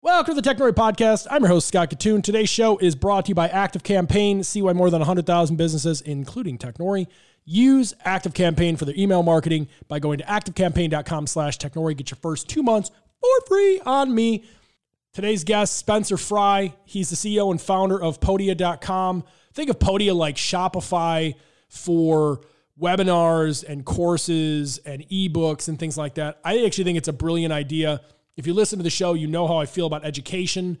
Welcome to the Technori Podcast. I'm your host, Scott Katoon. Today's show is brought to you by ActiveCampaign. See why more than 100,000 businesses, including Technori, use ActiveCampaign for their email marketing by going to activecampaign.com/Technori. Get your first 2 months for free on me. Today's guest, Spencer Fry. He's the CEO and founder of Podia.com. Think of Podia like Shopify for webinars and courses and ebooks and things like that. I actually think it's a brilliant idea. If you listen to the show, you know how I feel about education.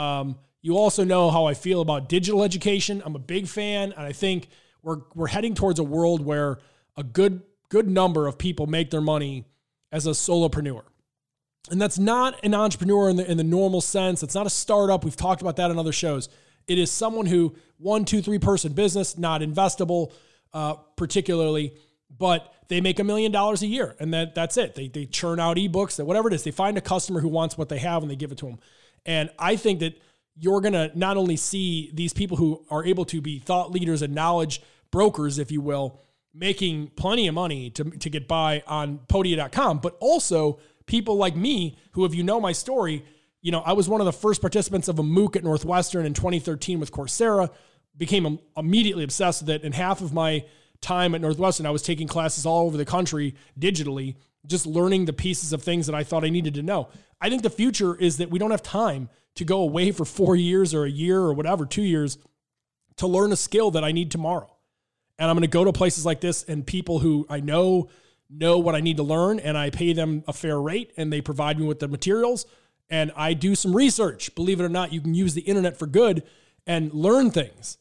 You also know how I feel about digital education. I'm a big fan, and I think we're heading towards a world where a good number of people make their money as a solopreneur. And that's not an entrepreneur in the normal sense. It's not a startup. We've talked about that in other shows. It is someone who 1, 2, 3 person business, not investable particularly, but they make $1 million a year, and that's it. They churn out ebooks, whatever it is. They find a customer who wants what they have, and they give it to them. And I think that you're going to not only see these people who are able to be thought leaders and knowledge brokers, if you will, making plenty of money to get by on Podia.com, but also people like me who, if you know my story, I was one of the first participants of a MOOC at Northwestern in 2013 with Coursera, became immediately obsessed with it, and half of my time at Northwestern, I was taking classes all over the country digitally, just learning the pieces of things that I thought I needed to know. I think the future is that we don't have time to go away for 4 years or a year or whatever, 2 years to learn a skill that I need tomorrow. And I'm going to go to places like this and people who I know what I need to learn, and I pay them a fair rate, and they provide me with the materials, and I do some research. Believe it or not, you can use the internet for good and learn things.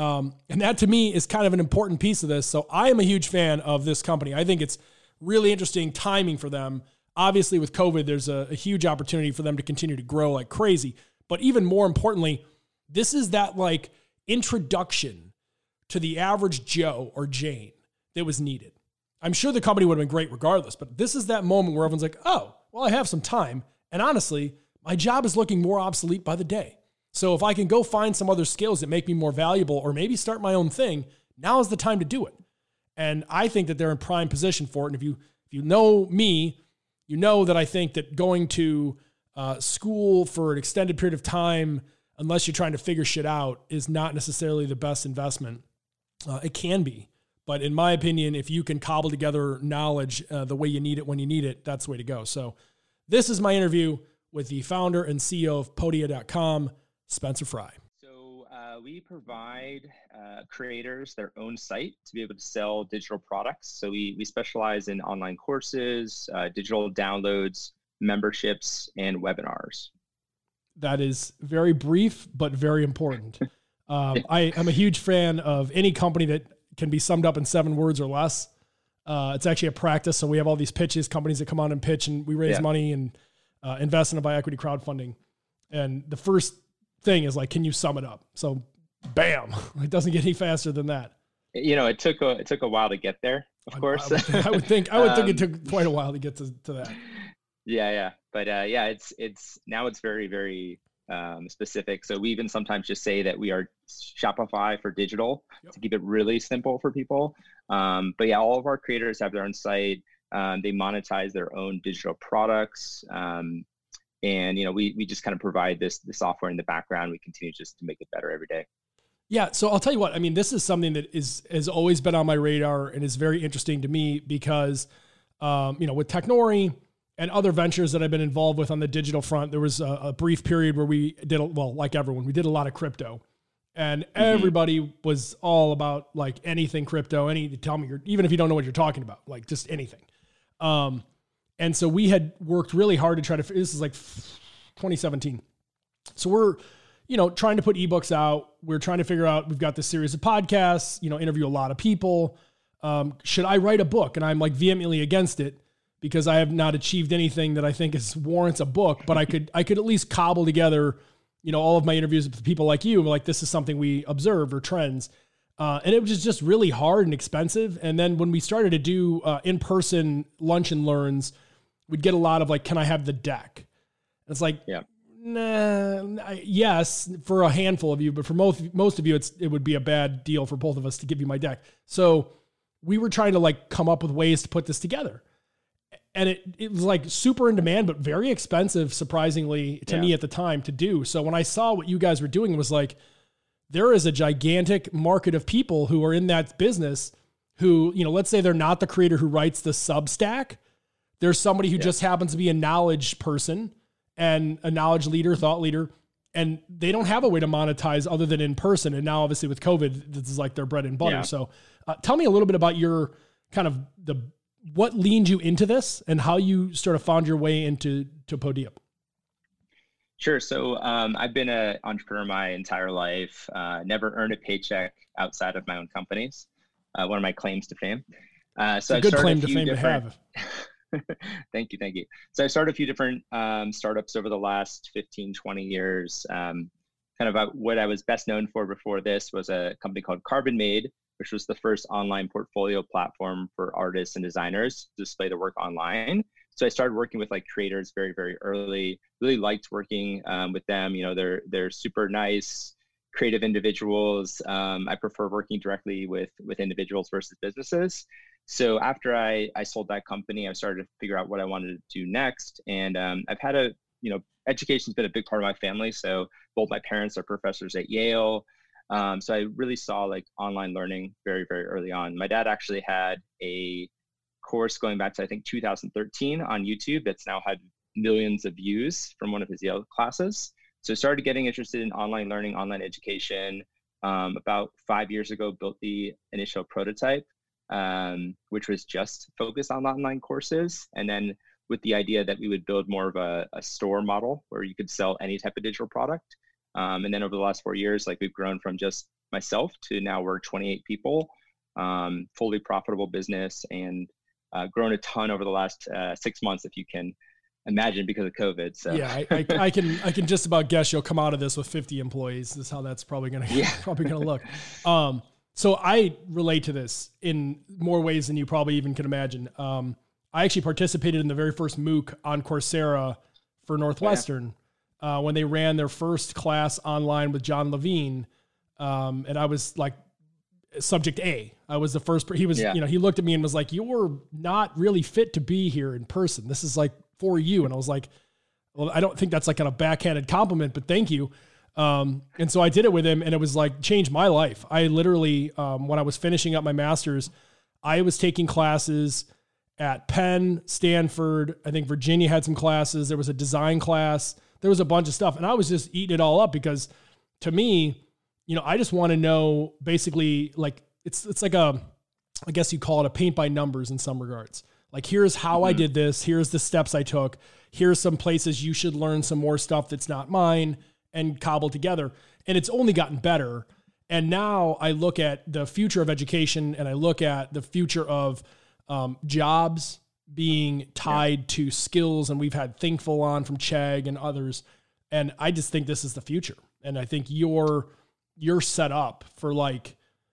And that to me is kind of an important piece of this. So I am a huge fan of this company. I think it's really interesting timing for them. Obviously with COVID, there's a huge opportunity for them to continue to grow like crazy. But even more importantly, this is that like introduction to the average Joe or Jane that was needed. I'm sure the company would have been great regardless, but this is that moment where everyone's like, oh, well, I have some time. And honestly, my job is looking more obsolete by the day. So if I can go find some other skills that make me more valuable or maybe start my own thing, now is the time to do it. And I think that they're in prime position for it. And if you know me, you know that I think that going to school for an extended period of time, unless you're trying to figure shit out, is not necessarily the best investment. It can be. But in my opinion, if you can cobble together knowledge the way you need it when you need it, that's the way to go. So this is my interview with the founder and CEO of Podia.com, Spencer Fry. So we provide creators their own site to be able to sell digital products. So we specialize in online courses, digital downloads, memberships, and webinars. That is very brief, but very important. I am a huge fan of any company that can be summed up in 7 words or less. It's actually a practice. So we have all these pitches, companies that come on and pitch, and we raise money and invest in it by equity crowdfunding. And the first thing is like, can you sum it up? So bam, it doesn't get any faster than that. It took a while to get there, of course. I would think it took quite a while to get to that. Yeah. But it's now it's very, very specific. So we even sometimes just say that we are Shopify for digital to keep it really simple for people. But yeah, all of our creators have their own site. They monetize their own digital products. And, we just kind of provide this software in the background. We continue just to make it better every day. Yeah. So I'll tell you what, I mean, this is something that has always been on my radar and is very interesting to me because, with Technori and other ventures that I've been involved with on the digital front, there was a brief period where we did, like everyone, we did a lot of crypto, and everybody was all about like anything crypto, tell me even if you don't know what you're talking about, like just anything. And so we had worked really hard to try to, this is like 2017. So we're, trying to put ebooks out. We're trying to figure out, we've got this series of podcasts, interview a lot of people. Should I write a book? And I'm like vehemently against it because I have not achieved anything that I think warrants a book, but I could at least cobble together, all of my interviews with people like you, like this is something we observed or trends. And it was just really hard and expensive. And then when we started to do in-person lunch and learns, we'd get a lot of like, can I have the deck? And it's like, yes, for a handful of you, but for most of you, it would be a bad deal for both of us to give you my deck. So we were trying to like come up with ways to put this together. And it was like super in demand, but very expensive, surprisingly to me at the time to do. So when I saw what you guys were doing, it was like, there is a gigantic market of people who are in that business who, you know, let's say they're not the creator who writes the Substack. There's somebody who just happens to be a knowledge person and a knowledge leader, thought leader, and they don't have a way to monetize other than in person. And now obviously with COVID, this is like their bread and butter. Yeah. So tell me a little bit about your kind of what leaned you into this and how you sort of found your way into Podium. Sure. So I've been an entrepreneur my entire life, never earned a paycheck outside of my own companies. One of my claims to fame. So a good claim to fame to have. Thank you. So I started a few different startups over the last 15, 20 years. Kind of about what I was best known for before this was a company called Carbon Made, which was the first online portfolio platform for artists and designers to display their work online. So I started working with like creators very, very early. Really liked working with them. You know, they're super nice, creative individuals. I prefer working directly with individuals versus businesses. So after I sold that company, I started to figure out what I wanted to do next. And I've had education's been a big part of my family. So both my parents are professors at Yale. So I really saw like online learning very, very early on. My dad actually had a course going back to, I think, 2013 on YouTube that's now had millions of views from one of his Yale classes. So I started getting interested in online learning, online education. About 5 years ago, built the initial prototype, which was just focused on online courses. And then with the idea that we would build more of a store model where you could sell any type of digital product. And then over the last 4 years, like we've grown from just myself to now we're 28 people, fully profitable business, and grown a ton over the last 6 months, if you can imagine, because of COVID. So yeah, I can just about guess you'll come out of this with 50 employees. This is how that's probably going to look. So I relate to this in more ways than you probably even can imagine. I actually participated in the very first MOOC on Coursera for Northwestern when they ran their first class online with John Levine. And I was like subject A. I was the first, he was, he looked at me and was like, "You're not really fit to be here in person. This is like for you." And I was like, well, I don't think that's like a backhanded compliment, but thank you. And so I did it with him, and it was like changed my life. I literally, when I was finishing up my master's, I was taking classes at Penn, Stanford. I think Virginia had some classes. There was a design class. There was a bunch of stuff, and I was just eating it all up because to me, I just want to know basically like, it's like I guess you call it a paint by numbers in some regards. Like, here's how I did this. Here's the steps I took. Here's some places you should learn some more stuff that's not mine, and cobble together. And it's only gotten better. And now I look at the future of education, and I look at the future of jobs being tied to skills. And we've had Thinkful on from Chegg and others. And I just think this is the future. And I think you're set up for like,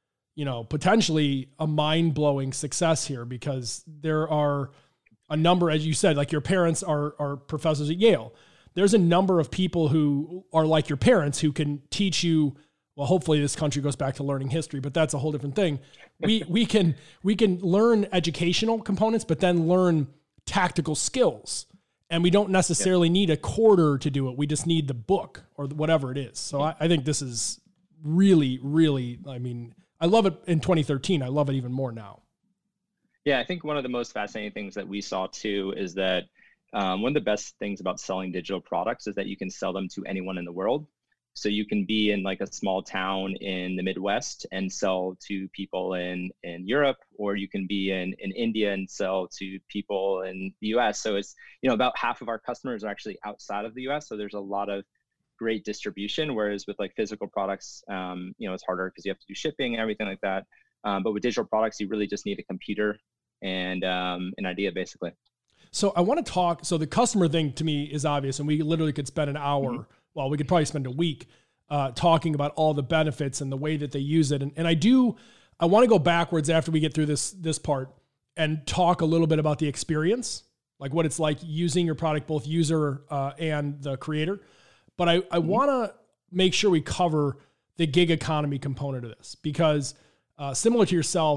potentially a mind-blowing success here, because there are a number, as you said, like your parents are professors at Yale. There's a number of people who are like your parents who can teach you. Well, hopefully this country goes back to learning history, but that's a whole different thing. We can learn educational components, but then learn tactical skills. And we don't necessarily need a quarter to do it. We just need the book or whatever it is. So I think this is really, really, I love it in 2013. I love it even more now. Yeah, I think one of the most fascinating things that we saw too is that one of the best things about selling digital products is that you can sell them to anyone in the world. So you can be in like a small town in the Midwest and sell to people in Europe, or you can be in India and sell to people in the US. So it's, about half of our customers are actually outside of the US. So there's a lot of great distribution. Whereas with like physical products, it's harder because you have to do shipping and everything like that. But with digital products, you really just need a computer and an idea, basically. So I want to talk. So the customer thing to me is obvious, and we literally could spend an hour. Well, we could probably spend a week talking about all the benefits and the way that they use it. And I want to go backwards after we get through this part and talk a little bit about the experience, like what it's like using your product, both user and the creator. But I want to make sure we cover the gig economy component of this, because similar to yourself,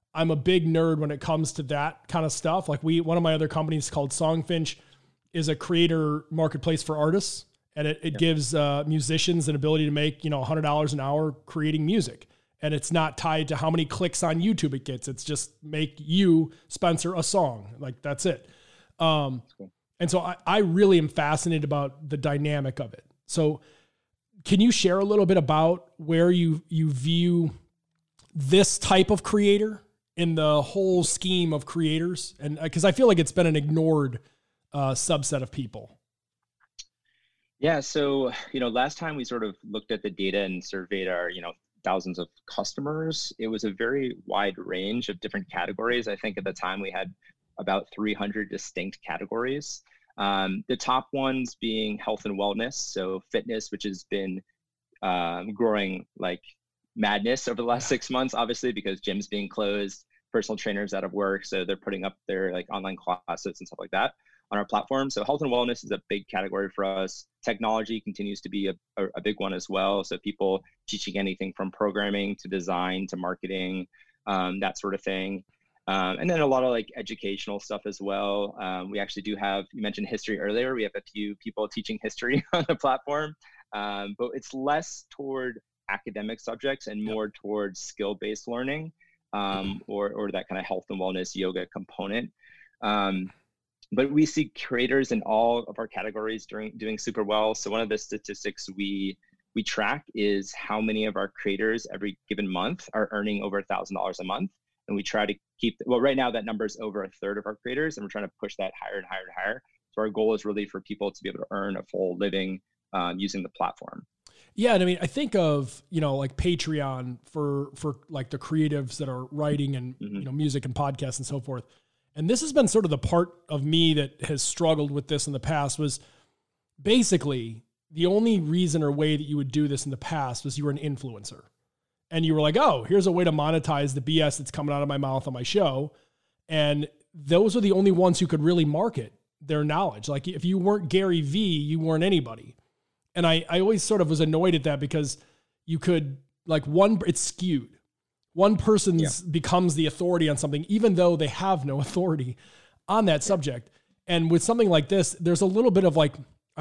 I'm a big nerd when it comes to that kind of stuff. Like one of my other companies called Songfinch is a creator marketplace for artists. And it gives musicians an ability to make, $100 an hour creating music. And it's not tied to how many clicks on YouTube it gets. It's just make you, Spencer, a song. Like that's it. Cool. And so I really am fascinated about the dynamic of it. So can you share a little bit about where you view this type of creator in the whole scheme of creators? And because I feel like it's been an ignored subset of people. Yeah. So, last time we sort of looked at the data and surveyed our, thousands of customers, it was a very wide range of different categories. I think at the time we had about 300 distinct categories. The top ones being health and wellness. So fitness, which has been growing like madness over the last 6 months, obviously, because gyms being closed, personal trainers out of work. So they're putting up their like online classes and stuff like that on our platform. So health and wellness is a big category for us. Technology continues to be a big one as well. So people teaching anything from programming to design to marketing, that sort of thing. And then a lot of like educational stuff as well. We actually do have, you mentioned history earlier. We have a few people teaching history on the platform, but it's less toward academic subjects and more towards skill-based learning, or that kind of health and wellness yoga component. But we see creators in all of our categories doing super well. So one of the statistics we track is how many of our creators every given month are earning over $1,000 a month. And we try to keep, well, right now that number is over a third of our creators, and we're trying to push that higher and higher and higher. So our goal is really for people to be able to earn a full living using the platform. Yeah. And I mean, I think of, like Patreon for like the creatives that are writing and, music and podcasts and so forth. And this has been sort of the part of me that has struggled with this in the past. Was basically the only reason or way that you would do this in the past was you were an influencer and you were like, oh, here's a way to monetize the BS that's coming out of my mouth on my show. And those are the only ones who could really market their knowledge. Like if you weren't Gary V, you weren't anybody. And I always sort of was annoyed at that because you could it's skewed. One person becomes the authority on something, even though they have no authority on that subject. And with something like this, there's a little bit of like,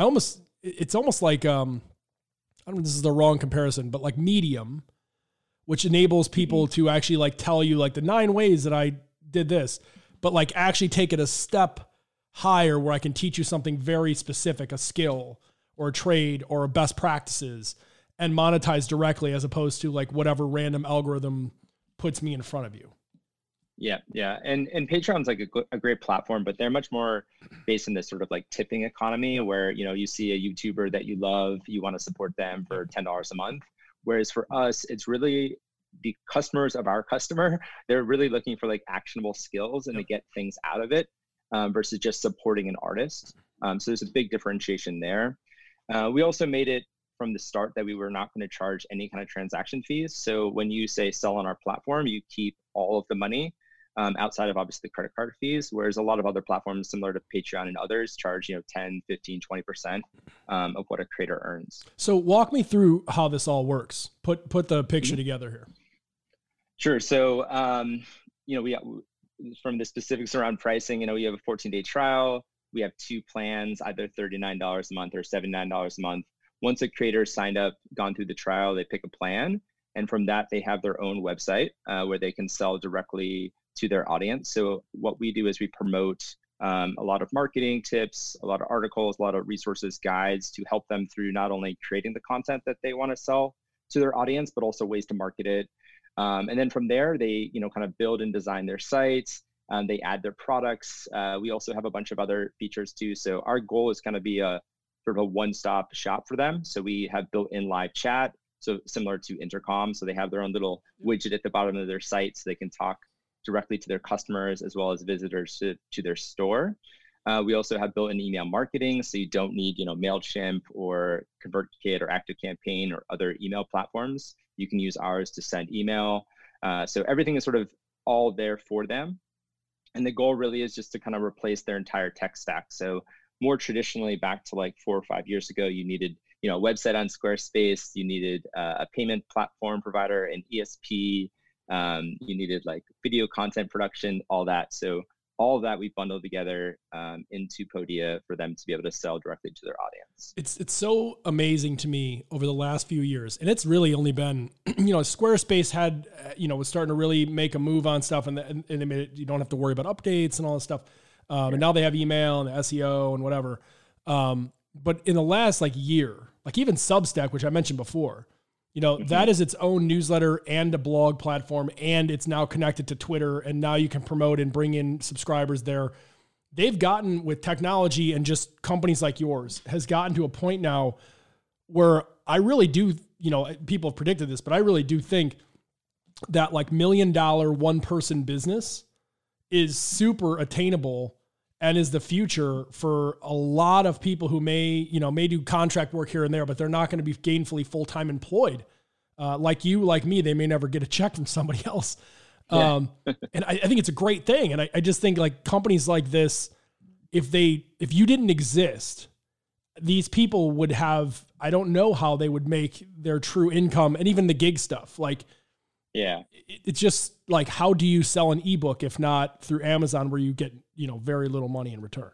it's almost like, I don't know if this is the wrong comparison, but like Medium, which enables people to actually like tell you like the 9 ways that I did this, but like actually take it a step higher where I can teach you something very specific, a skill or a trade or a best practices, and monetize directly as opposed to like whatever random algorithm puts me in front of you. Yeah. Yeah. And Patreon's like a great platform, but they're much more based in this sort of like tipping economy where, you see a YouTuber that you love, you want to support them for $10 a month. Whereas for us, it's really the customers of our customer. They're really looking for like actionable skills and to get things out of it versus just supporting an artist. So there's a big differentiation there. We also made it from the start that we were not going to charge any kind of transaction fees. So when you say sell on our platform, you keep all of the money outside of obviously the credit card fees, whereas a lot of other platforms similar to Patreon and others charge 10, 15, 20% of what a creator earns. So walk me through how this all works. Put the picture together here. Sure. So, we from the specifics around pricing, we have a 14-day trial. We have 2 plans, either $39 a month or $79 a month. Once a creator signed up, gone through the trial, they pick a plan. And from that, they have their own website where they can sell directly to their audience. So what we do is we promote a lot of marketing tips, a lot of articles, a lot of resources, guides to help them through not only creating the content that they want to sell to their audience, but also ways to market it. And then from there, they kind of build and design their sites. They add their products. We also have a bunch of other features too. So our goal is kind of be a sort of a one-stop shop for them. So we have built-in live chat, so similar to Intercom. So they have their own little widget at the bottom of their site so they can talk directly to their customers as well as visitors to their store. We also have built-in email marketing, so you don't need MailChimp or ConvertKit or ActiveCampaign or other email platforms. You can use ours to send email. So everything is sort of all there for them. And the goal really is just to kind of replace their entire tech stack. So more traditionally, back to like 4 or 5 years ago, you needed a website on Squarespace, you needed a payment platform provider, an ESP, You needed like video content production, all that. So all of that we bundled together into Podia for them to be able to sell directly to their audience. It's so amazing to me over the last few years, and it's really only been, Squarespace had, was starting to really make a move on stuff, and they made it, you don't have to worry about updates and all this stuff. And now they have email and the SEO and whatever. But in the last year, even Substack, which I mentioned before, that is its own newsletter and a blog platform, and it's now connected to Twitter, and now you can promote and bring in subscribers there. They've gotten, with technology and just companies like yours, has gotten to a point now where I really do, people have predicted this, but I really do think that $1 million one-person business is super attainable and is the future for a lot of people who may do contract work here and there, but they're not going to be gainfully full-time employed. Like you, like me, they may never get a check from somebody else. Yeah. And I think it's a great thing. And I just think companies like this, if you didn't exist, these people would have, I don't know how they would make their true income, and even the gig stuff. Yeah, it's just how do you sell an ebook if not through Amazon, where you get, very little money in return?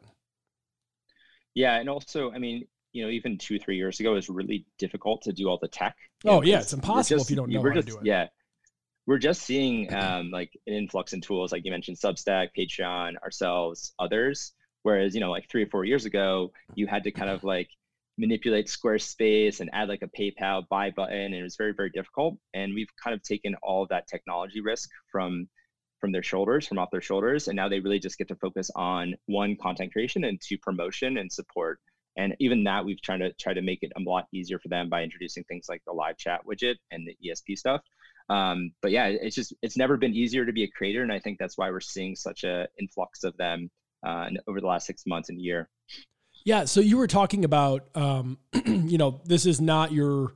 Yeah. And also, even 2-3 years ago, it was really difficult to do all the tech. It's impossible if you don't know how to do it. Yeah. We're just seeing an influx in tools, like you mentioned, Substack, Patreon, ourselves, others. Whereas, 3 or 4 years ago, you had to kind of manipulate Squarespace and add a PayPal buy button. And it was very, very difficult. And we've kind of taken all of that technology risk from off their shoulders. And now they really just get to focus on, 1, content creation, and 2, promotion and support. And even that, we've tried to make it a lot easier for them by introducing things like the live chat widget and the ESP stuff. But yeah, it's never been easier to be a creator. And I think that's why we're seeing such an influx of them over the last 6 months and year. Yeah. So you were talking about, this is not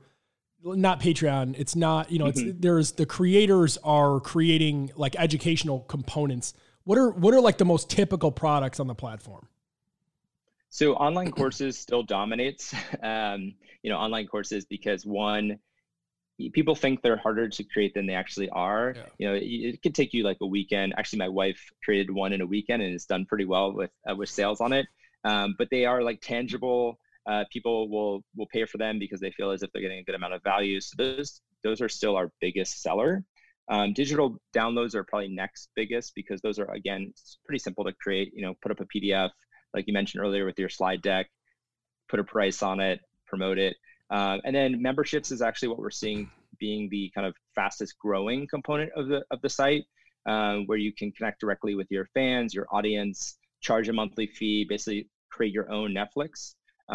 Patreon. It's not, it's the creators are creating educational components. What are the most typical products on the platform? So online courses still dominates, online courses, because 1, people think they're harder to create than they actually are. Yeah. It could take you a weekend. Actually, my wife created one in a weekend, and it's done pretty well with sales on it. But they are tangible. People will pay for them because they feel as if they're getting a good amount of value. So those are still our biggest seller. Digital downloads are probably next biggest, because those are, again, pretty simple to create. Put up a PDF, like you mentioned earlier, with your slide deck, put a price on it, promote it. And then memberships is actually what we're seeing being the kind of fastest growing component of the site, where you can connect directly with your fans, your audience, charge a monthly fee, basically create your own Netflix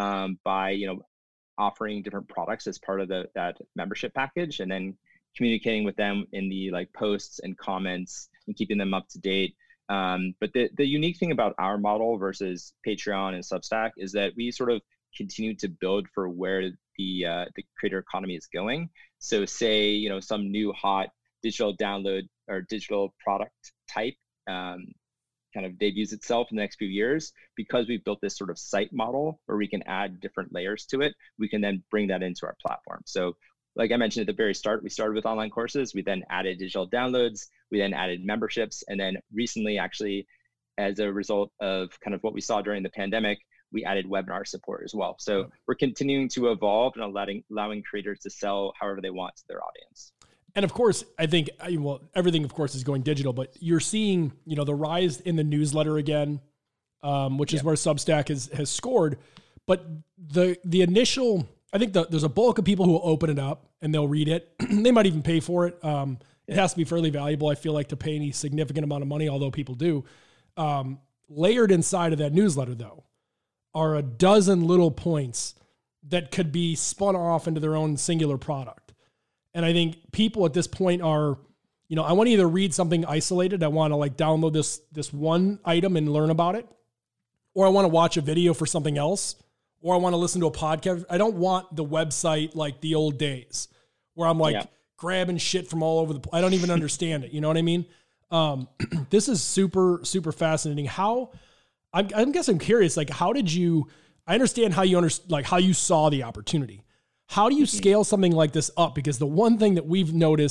by offering different products as part of that membership package, and then communicating with them in the posts and comments and keeping them up to date. But the unique thing about our model versus Patreon and Substack is that we sort of continue to build for where the creator economy is going. So say, some new hot digital download or digital product type kind of debuts itself in the next few years, because we've built this sort of site model where we can add different layers to it, we can then bring that into our platform. So like I mentioned at the very start, we started with online courses, we then added digital downloads, we then added memberships, and then recently, actually, as a result of kind of what we saw during the pandemic, we added webinar support as well. So we're continuing to evolve and allowing creators to sell however they want to their audience. And of course, I think, everything of course is going digital, but you're seeing, the rise in the newsletter again, which is where Substack has scored. But the initial, I think there's a bulk of people who will open it up and they'll read it. They might even pay for it. It has to be fairly valuable, I feel like, to pay any significant amount of money, although people do. Layered inside of that newsletter, though, are a dozen little points that could be spun off into their own singular product. And I think people at this point are, I want to either read something isolated, I want to download this one item and learn about it, or I want to watch a video for something else, or I want to listen to a podcast. I don't want the website like the old days where I'm grabbing shit from all over I don't even understand it. You know what I mean? This is super, super fascinating. I guess I'm curious, how did you, I understand how you saw the opportunity. How do you scale something like this up? Because the one thing that we've noticed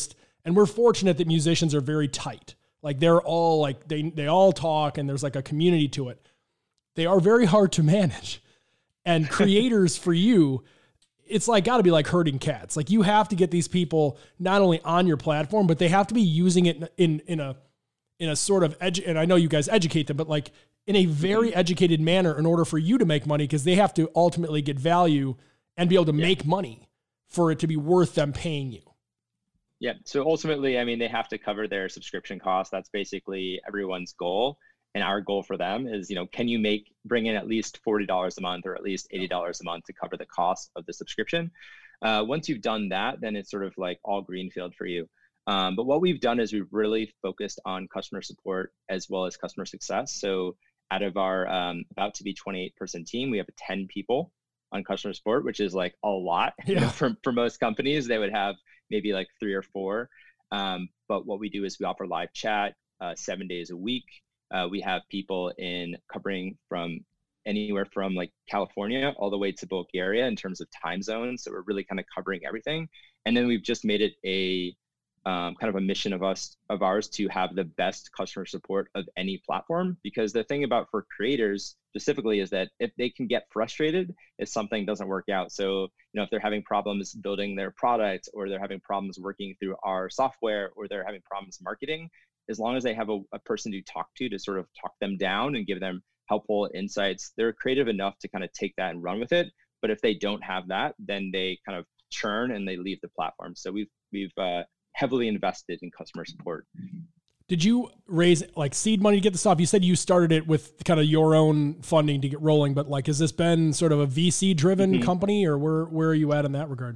And we're fortunate that musicians are very tight. Like they're all like, they all talk and there's like a community to it. They are very hard to manage. And creators for you, it's like got to be like herding cats. Like you have to get these people not only on your platform, but they have to be using it in a sort of and I know you guys educate them, but like in a very educated manner in order for you to make money, because they have to ultimately get value and be able to make money for it to be worth them paying you. Yeah. So ultimately, I mean, they have to cover their subscription costs. That's basically everyone's goal. And our goal for them is, can you bring in at least $40 a month or at least $80 a month to cover the cost of the subscription? Once you've done that, then it's sort of like all greenfield for you. But what we've done is we've really focused on customer support as well as customer success. So out of our about to be 28-person team, we have 10 people on customer support, which is like a lot. For most companies, they would have maybe like 3 or 4. But what we do is we offer live chat 7 days a week. We have people covering from anywhere from like California all the way to Bulgaria in terms of time zones. So we're really kind of covering everything. And then we've just made it a kind of a mission of ours to have the best customer support of any platform. Because the thing about for creators specifically is that if they can get frustrated if something doesn't work out. So, if they're having problems building their product, or they're having problems working through our software, or they're having problems marketing, as long as they have a person to talk to sort of talk them down and give them helpful insights, they're creative enough to kind of take that and run with it. But if they don't have that, then they kind of churn and they leave the platform. So we've heavily invested in customer support. Did you raise like seed money to get this off? You said you started it with kind of your own funding to get rolling, but like, has this been sort of a VC driven company, or where are you at in that regard?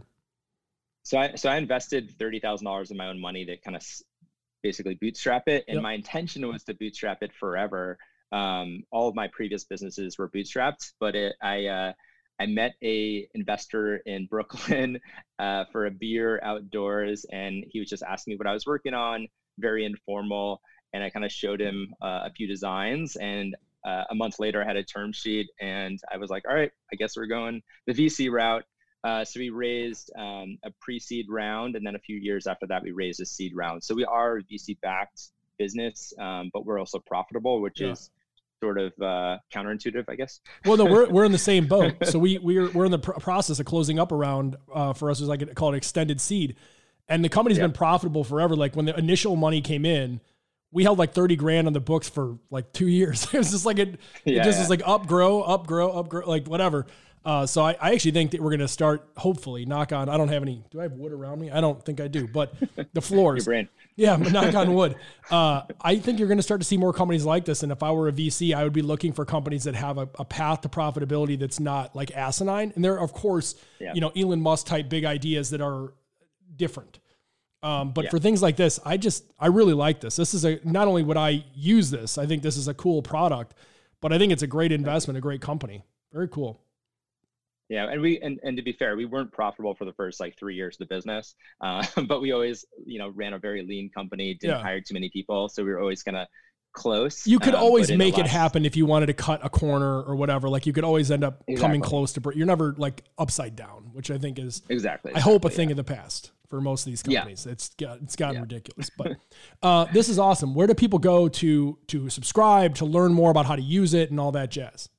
So I invested $30,000 of my own money to kind of basically bootstrap it. And my intention was to bootstrap it forever. All of my previous businesses were bootstrapped, but I met a investor in Brooklyn for a beer outdoors, and he was just asking me what I was working on, very informal. And I kind of showed him a few designs, and a month later I had a term sheet, and I was like, all right, I guess we're going the VC route. So we raised a pre-seed round, and then a few years after that, we raised a seed round. So we are a VC-backed business, but we're also profitable, which is sort of counterintuitive, I guess. Well, no, we're in the same boat. So we're in the process of closing up a round. For us, is like called extended seed, and the company's been profitable forever. Like when the initial money came in, we held like 30 grand on the books for like 2 years. It was just like it just was like up, grow, like whatever. So I actually think that we're going to start, hopefully, knock on, I don't have any, do I have wood around me? I don't think I do, but the floors. Your brain. Yeah, knock on wood. I think you're going to start to see more companies like this. And if I were a VC, I would be looking for companies that have a path to profitability that's not like asinine. And there are, of course, Elon Musk type big ideas that are different. But for things like this, I really like this. This is not only would I use this, I think this is a cool product, but I think it's a great investment, a great company. Very cool. Yeah, and to be fair, we weren't profitable for the first like 3 years of the business, but we always ran a very lean company, didn't hire too many people, so we were always kind of close. You could always make it happen if you wanted to cut a corner or whatever. Like you could always end up coming close to. You're never like upside down, which I think is I hope a thing of the past for most of these companies. It's gotten ridiculous, but this is awesome. Where do people go to subscribe, to learn more about how to use it and all that jazz?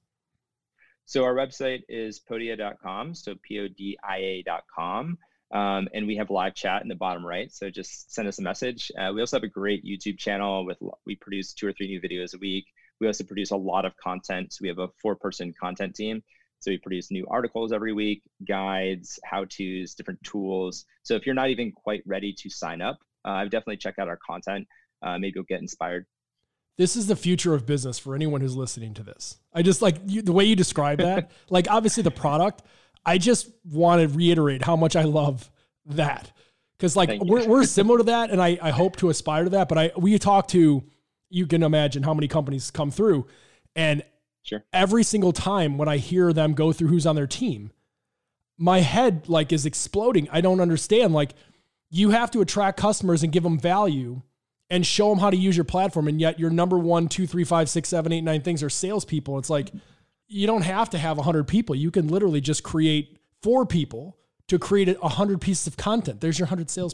So our website is podia.com, so podia.com. And we have live chat in the bottom right. So just send us a message. We also have a great YouTube channel we produce 2 or 3 new videos a week. We also produce a lot of content. So we have a 4-person content team. So we produce new articles every week, guides, how-tos, different tools. So if you're not even quite ready to sign up, I would definitely check out our content. Maybe you'll get inspired. This is the future of business for anyone who's listening to this. I just like the way you describe that, like obviously the product, I just want to reiterate how much I love that. Cause like we're similar to that. And I hope to aspire to that, but we talk to, you can imagine how many companies come through, and every single time when I hear them go through who's on their team, my head like is exploding. I don't understand. Like you have to attract customers and give them value and show them how to use your platform. And yet your number 1, 2, 3, 5, 6, 7, 8, 9 things are salespeople. It's like, you don't have to have 100 people. You can literally just create 4 people to create 100 pieces of content. There's your 100 salespeople.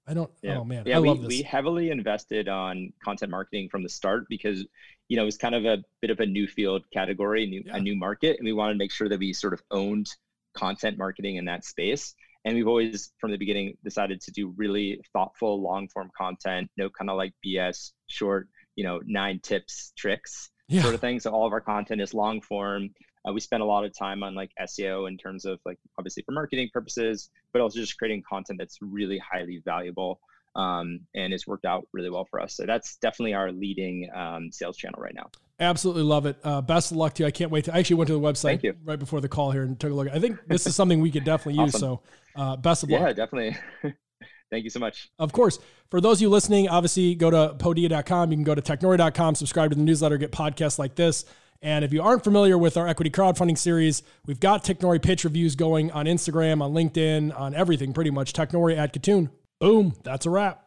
Oh man, yeah, I love this. We heavily invested on content marketing from the start because, it was kind of a bit of a new field category, a new market. And we wanted to make sure that we sort of owned content marketing in that space. And we've always, from the beginning, decided to do really thoughtful, long form content, no kind of like BS, short, 9 tips, tricks sort of thing. So all of our content is long form. We spend a lot of time on like SEO in terms of like, obviously for marketing purposes, but also just creating content that's really highly valuable. And it's worked out really well for us. So that's definitely our leading sales channel right now. Absolutely love it. Best of luck to you. I can't wait I actually went to the website right before the call here and took a look. I think this is something we could definitely use. So best of luck. Yeah, definitely. Thank you so much. Of course. For those of you listening, obviously go to podia.com. You can go to technori.com, subscribe to the newsletter, get podcasts like this. And if you aren't familiar with our equity crowdfunding series, we've got Technori pitch reviews going on Instagram, on LinkedIn, on everything pretty much. Technori at Kitun. Boom. That's a wrap.